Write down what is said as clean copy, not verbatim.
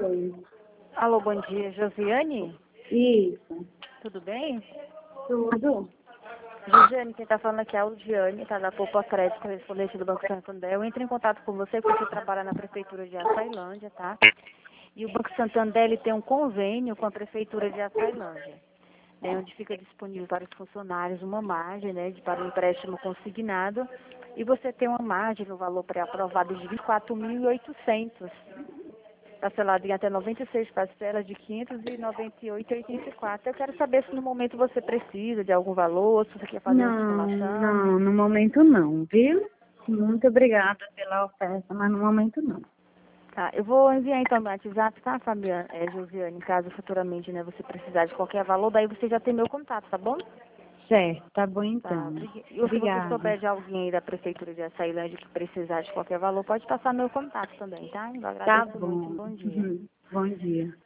Alô, bom dia. Josiane? Isso. Tudo bem? Tudo? Josiane, quem está falando aqui é a Ludiane, tá da Poupa Crédito, correspondente do Banco Santander. Eu entro em contato com você porque você trabalha na Prefeitura de Açailândia, tá? E o Banco Santander ele tem um convênio com a Prefeitura de Açailândia, né, onde fica disponível para os funcionários uma margem, né, para um empréstimo consignado. E você tem uma margem no valor pré-aprovado de 24.800, parcelado em até 96 parcelas de 598,84. Eu quero saber se no momento você precisa de algum valor, se você quer fazer uma simulação. Não, no momento não, viu? Muito obrigada pela oferta, mas no momento não. Tá, eu vou enviar então no WhatsApp, tá, Fabiana, Josiane, caso futuramente, né, você precisar de qualquer valor, daí você já tem meu contato, tá bom? Certo, tá bom Tá, então. e se você Obrigada. souber de alguém aí da Prefeitura de Açailândia que precisar de qualquer valor, pode passar meu contato também, tá? Eu Tá agradeço muito, um bom. bom dia. Bom dia.